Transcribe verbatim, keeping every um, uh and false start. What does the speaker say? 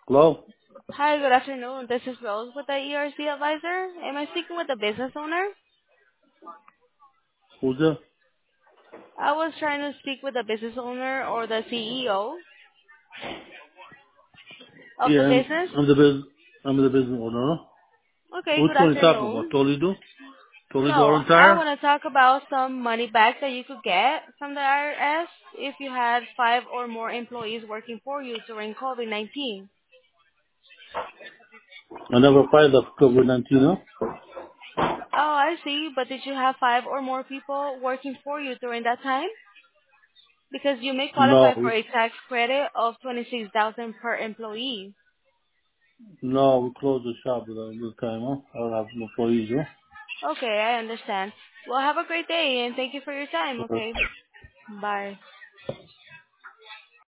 Hello? Hi, good afternoon. This is Rose with the E R C advisor. Am I speaking with the business owner? Who's this? I was trying to speak with the business owner or the C E O of Yeah, the I'm, business. I'm the business, I'm the business owner. Okay, Which good one are you talking about? afternoon. Toledo? Toledo No, Auto I Tire? want to talk about some money back that you could get from the I R S if you had five or more employees working for you during COVID nineteen. I never filed a COVID nineteen, huh? Oh, I see. But did you have five or more people working for you during that time? Because you may No, qualify for we, a tax credit of twenty-six thousand per employee. no, we closed the shop at this time, huh? I don't have employees, huh? Okay, I understand. Well, have a great day and thank you for your time, Okay. okay? Bye.